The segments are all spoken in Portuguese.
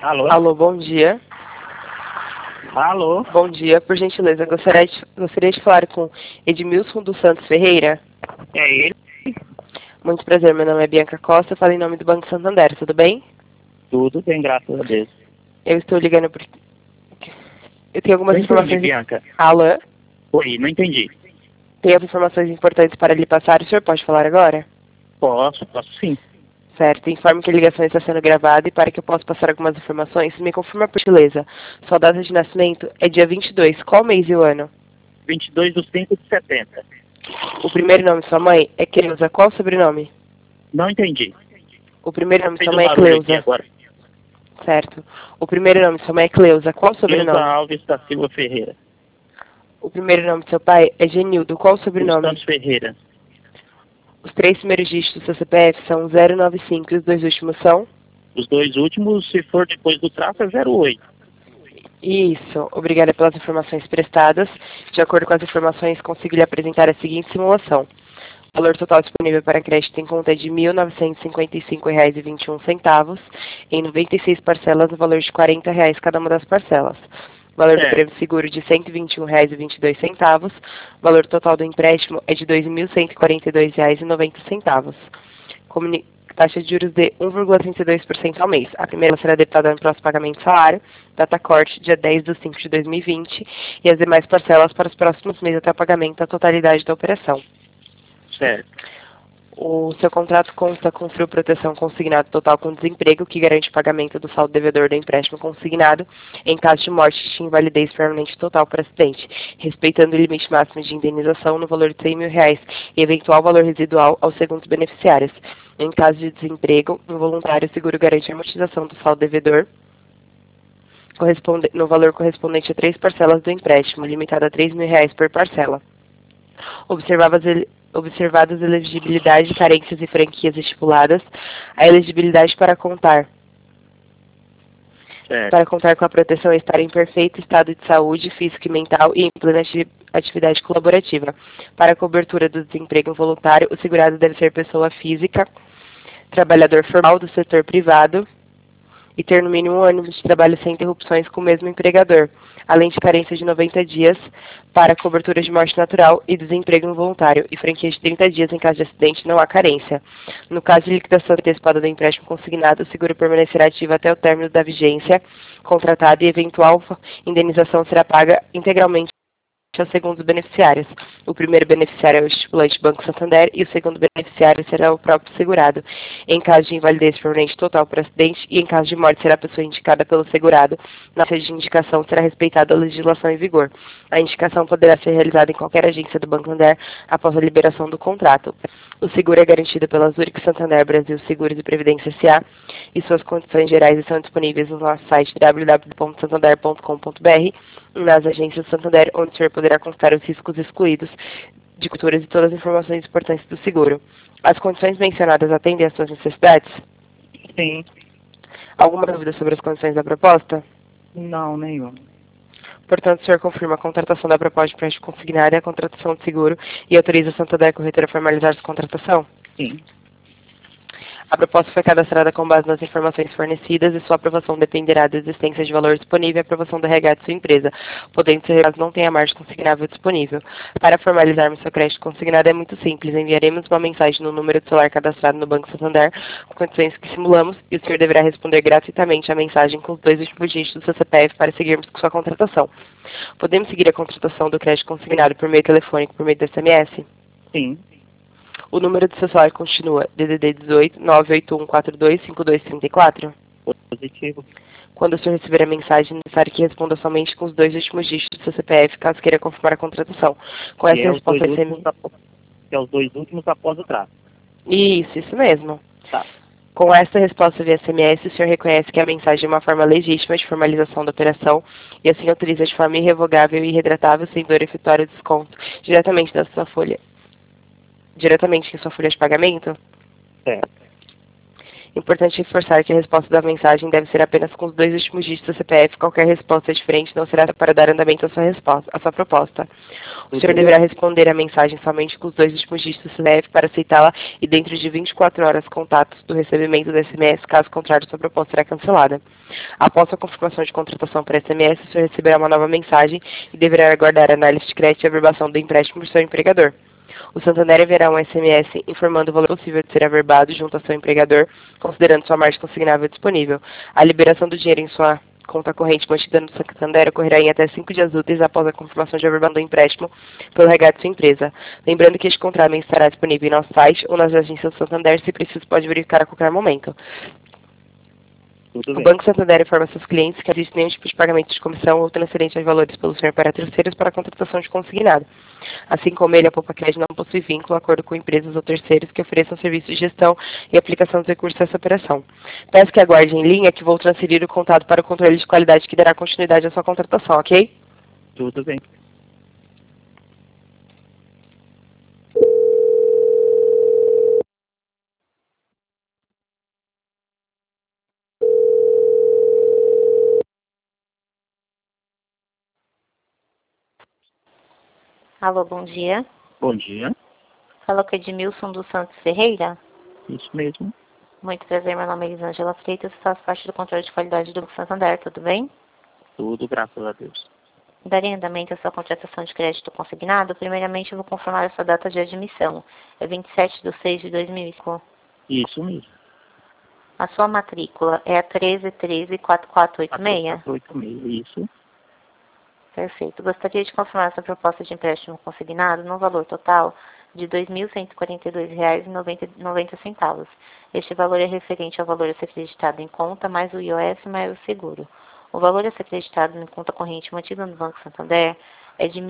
Alô? Alô, bom dia. Alô? Bom dia, por gentileza, gostaria de falar com Edmilson dos Santos Ferreira. É ele? Muito prazer, meu nome é Bianca Costa, eu falo em nome do Banco Santander, tudo bem? Tudo bem, graças a Deus. Eu estou ligando porque eu tenho algumas Não entendi, informações... Bianca. Alô? Oi, não entendi. Tenho informações importantes para lhe passar, o senhor pode falar agora? Posso sim. Certo, informe que a ligação está sendo gravada e para que eu possa passar algumas informações, me confirma por gentileza. Sua data de nascimento é dia 22, qual mês e o ano? 22/5/70. O primeiro nome de sua mãe é Cleusa, qual o sobrenome? Não entendi. O primeiro nome de Fez sua um mãe é barulho aqui Cleusa. agora. Certo. O primeiro nome de sua mãe é Cleusa. Qual o Cleusa sobrenome? Alves da Silva Ferreira. O primeiro nome de seu pai é Genildo. Qual o Dos sobrenome? Santos Ferreira. Os três primeiros dígitos do seu CPF são 095 e os dois últimos são? Os dois últimos, se for depois do traço, é 08. Isso. Obrigada pelas informações prestadas. De acordo com as informações, consigo lhe apresentar a seguinte simulação. O valor total disponível para crédito em conta é de R$ 1.955,21, em 96 parcelas no valor de R$ 40 cada uma das parcelas. O valor do prêmio seguro de R$ 121,22. O valor total do empréstimo é de R$ 2.142,90. Taxa de juros de 1,32% ao mês. A primeira será debitada no próximo pagamento de salário, data corte, dia 10/5/2020, e as demais parcelas para os próximos meses até o pagamento da totalidade da operação. Certo. O seu contrato consta com frio proteção consignado total com desemprego, que garante o pagamento do saldo devedor do empréstimo consignado em caso de morte de invalidez permanente total por acidente, respeitando o limite máximo de indenização no valor de R$ 100 mil e eventual valor residual aos segundos beneficiários. Em caso de desemprego involuntário, o seguro garante a amortização do saldo devedor no valor correspondente a 3 parcelas do empréstimo, limitado a R$ 3 mil por parcela. Observadas a elegibilidade, carências e franquias estipuladas, a elegibilidade para contar com a proteção é estar em perfeito estado de saúde físico e mental e em plena atividade colaborativa. Para a cobertura do desemprego involuntário, o segurado deve ser pessoa física, trabalhador formal do setor privado e ter no mínimo 1 ano de trabalho sem interrupções com o mesmo empregador, além de carência de 90 dias para cobertura de morte natural e desemprego involuntário, e franquia de 30 dias em caso de acidente, não há carência. No caso de liquidação antecipada do empréstimo consignado, o seguro permanecerá ativo até o término da vigência contratada e eventual indenização será paga integralmente aos segundos beneficiários. O primeiro beneficiário é o estipulante Banco Santander e o segundo beneficiário será o próprio segurado. Em caso de invalidez permanente total por acidente e em caso de morte será a pessoa indicada pelo segurado. Na fase de indicação será respeitada a legislação em vigor. A indicação poderá ser realizada em qualquer agência do Banco Santander após a liberação do contrato. O seguro é garantido pela Zurich Santander Brasil Seguros e Previdência S.A. e suas condições gerais estão disponíveis no nosso site www.santander.com.br e nas agências Santander, onde o senhor poderá consultar os riscos excluídos de culturas e todas as informações importantes do seguro. As condições mencionadas atendem às suas necessidades? Sim. Alguma dúvida sobre as condições da proposta? Não, nenhum. Portanto, o senhor confirma a contratação da proposta de empréstimo consignado e a contratação de seguro e autoriza a Santander Corretora a formalizar sua contratação? Sim. A proposta foi cadastrada com base nas informações fornecidas e sua aprovação dependerá da existência de valor disponível e aprovação do RH de sua empresa, podendo ser caso não tenha margem consignável disponível. Para formalizarmos seu crédito consignado é muito simples. Enviaremos uma mensagem no número de celular cadastrado no Banco Santander com condições que simulamos e o senhor deverá responder gratuitamente a mensagem com os 2 últimos dígitos do seu CPF para seguirmos com sua contratação. Podemos seguir a contratação do crédito consignado por meio telefônico por meio do SMS? Sim. O número do seu celular continua DDD 18 98142 5234? Positivo. Quando o senhor receber a mensagem, é necessário que responda somente com os 2 últimos dígitos do seu CPF, caso queira confirmar a contratação. Com essa resposta SMS... Que é os 2 últimos após o traço. Isso mesmo. Tá. Com essa resposta via SMS, o senhor reconhece que a mensagem é uma forma legítima de formalização da operação e assim autoriza de forma irrevogável e irretratável, sem dor efetuar o desconto diretamente em sua folha de pagamento? Certo. Importante reforçar que a resposta da mensagem deve ser apenas com os 2 últimos dígitos do CPF. Qualquer resposta diferente não será para dar andamento à sua proposta. O senhor deverá responder a mensagem somente com os 2 últimos dígitos do CPF para aceitá-la e dentro de 24 horas contatos do recebimento do SMS, caso contrário, sua proposta será cancelada. Após a confirmação de contratação por SMS, o senhor receberá uma nova mensagem e deverá aguardar a análise de crédito e averbação do empréstimo por seu empregador. O Santander enviará um SMS informando o valor possível de ser averbado junto ao seu empregador, considerando sua margem consignável disponível. A liberação do dinheiro em sua conta corrente mantida no Santander ocorrerá em até 5 dias úteis após a confirmação de averbamento do empréstimo pelo RH de sua empresa. Lembrando que este contrato estará disponível em nosso site ou nas agências do Santander, se preciso pode verificar a qualquer momento. O Banco Santander informa seus clientes que não existe nenhum tipo de pagamento de comissão ou transferência de valores pelo senhor para terceiros para a contratação de consignado. Assim como ele, a Poupa Crédito não possui vínculo, acordo com empresas ou terceiros que ofereçam serviços de gestão e aplicação dos recursos dessa operação. Peço que aguarde em linha que vou transferir o contato para o controle de qualidade que dará continuidade à sua contratação, ok? Tudo bem. Alô, bom dia. Bom dia. Falou com Edmilson dos Santos Ferreira. Isso mesmo. Muito prazer, meu nome é Elisângela Freitas, faço parte do controle de qualidade do Banco Santander, tudo bem? Tudo, graças a Deus. Daria andamento à sua contratação de crédito consignado. Primeiramente, eu vou confirmar a sua data de admissão. É 27/6/2005. Isso mesmo. A sua matrícula é a 13134486? 4486, isso. Perfeito. Gostaria de confirmar sua proposta de empréstimo consignado no valor total de R$ 2.142,90. Este valor é referente ao valor a ser acreditado em conta, mais o IOF mais o seguro. O valor a ser acreditado em conta corrente mantida no Banco Santander é de R$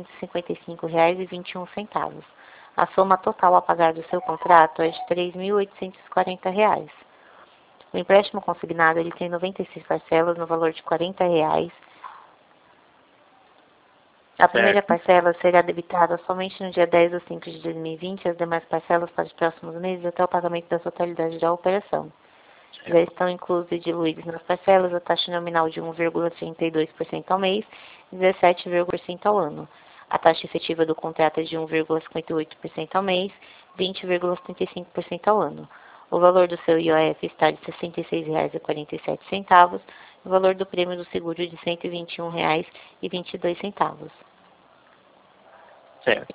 1.955,21. A soma total a pagar do seu contrato é de R$ 3.840. O empréstimo consignado ele tem 96 parcelas no valor de R$ 40. A primeira parcela será debitada somente no dia 10/5 de 2020 e as demais parcelas para os próximos meses até o pagamento da totalidade da operação. Já estão inclusos e diluídos nas parcelas a taxa nominal de 1,32% ao mês e 17,5% ao ano. A taxa efetiva do contrato é de 1,58% ao mês e 20,35% ao ano. O valor do seu IOF está de R$ 66,47 e o valor do prêmio do seguro de R$ 121,22. Certo.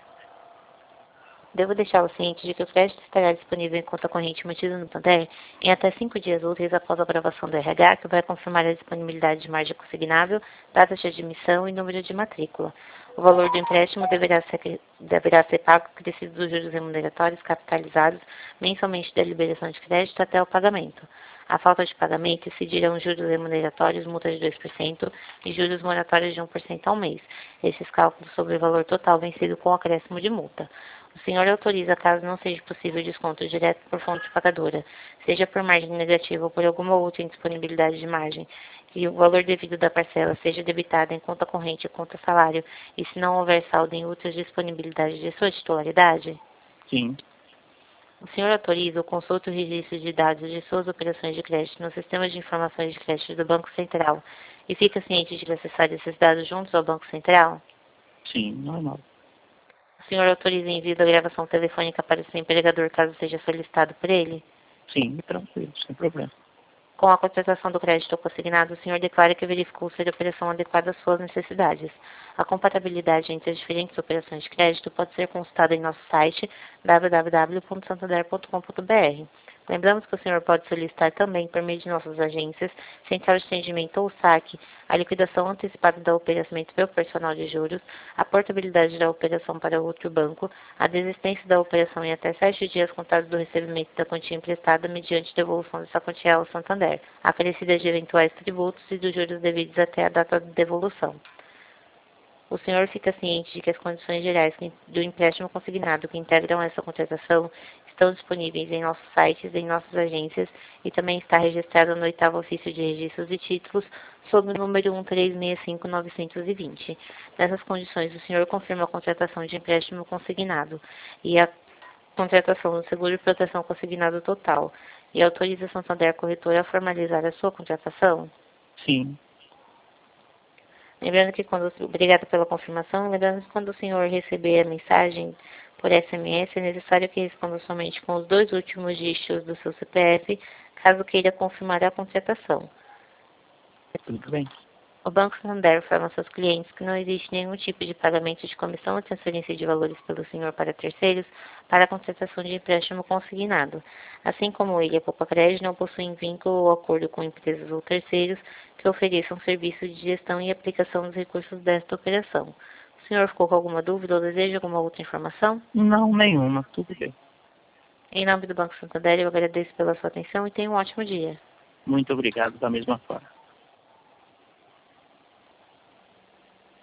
Devo deixá-lo ciente de que o crédito estará disponível em conta corrente mantida no Santander em até 5 dias úteis após a aprovação do RH, que vai confirmar a disponibilidade de margem consignável, data de admissão e número de matrícula. O valor do empréstimo deverá ser pago acrescido dos juros remuneratórios capitalizados mensalmente da liberação de crédito até o pagamento. A falta de pagamento incidirão juros remuneratórios, multa de 2% e juros moratórios de 1% ao mês. Esses cálculos sobre o valor total vencido com acréscimo de multa. O senhor autoriza, caso não seja possível desconto direto por fonte pagadora, seja por margem negativa ou por alguma outra indisponibilidade de margem, que o valor devido da parcela seja debitado em conta corrente e conta salário, e se não houver saldo em outras disponibilidades de sua titularidade? Sim. O senhor autoriza o consulta e registro de dados de suas operações de crédito no sistema de informações de crédito do Banco Central e fica ciente de acessar esses dados juntos ao Banco Central? Sim, normal. O senhor autoriza o envio da gravação telefônica para o seu empregador caso seja solicitado por ele? Sim, tranquilo, sem problema. Com a contratação do crédito consignado, o senhor declara que verificou ser a operação adequada às suas necessidades. A compatibilidade entre as diferentes operações de crédito pode ser consultada em nosso site www.santander.com.br. Lembramos que o senhor pode solicitar também, por meio de nossas agências, central de atendimento ou saque, a liquidação antecipada da operação pelo personal de juros, a portabilidade da operação para outro banco, a desistência da operação em até 7 dias contados do recebimento da quantia emprestada mediante devolução dessa quantia ao Santander, acrescida de eventuais tributos e dos juros devidos até a data de devolução. O senhor fica ciente de que as condições gerais do empréstimo consignado que integram essa contratação estão disponíveis em nossos sites, em nossas agências e também está registrado no 8º Ofício de Registros e Títulos, sob o número 1365920. Nessas condições, o senhor confirma a contratação de empréstimo consignado e a contratação do seguro de proteção consignado total, e autoriza a Santander Corretora a formalizar a sua contratação? Sim. Lembrando que obrigado pela confirmação, lembrando que quando o senhor receber a mensagem por SMS, é necessário que responda somente com os 2 últimos dígitos do seu CPF, caso queira confirmar a contratação. Tudo bem. O Banco Santander informa aos seus clientes que não existe nenhum tipo de pagamento de comissão ou transferência de valores pelo senhor para terceiros para a contratação de empréstimo consignado. Assim como ele, a Poupa Crédito não possuem vínculo ou acordo com empresas ou terceiros que ofereçam serviço de gestão e aplicação dos recursos desta operação. O senhor ficou com alguma dúvida ou deseja alguma outra informação? Não, nenhuma. Tudo bem. Em nome do Banco Santander, eu agradeço pela sua atenção e tenha um ótimo dia. Muito obrigado da mesma forma.